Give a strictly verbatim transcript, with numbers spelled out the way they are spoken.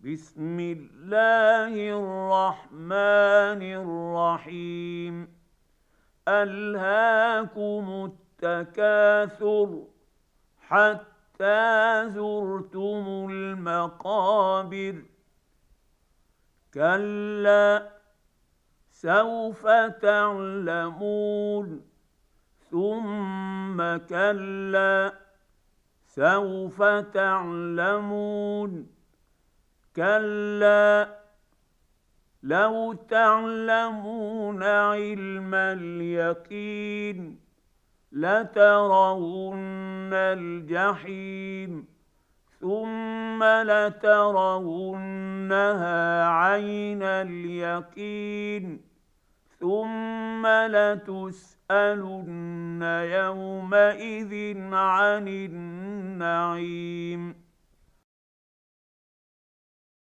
بسم الله الرحمن الرحيم. ألهاكم التكاثر حتى زرتم المقابر. كلا سوف تعلمون ثم كلا سوف تعلمون. كلا لو تعلمون علم اليقين لترون الجحيم ثم لترونها عين اليقين ثم لتسألن يومئذ عن النعيم.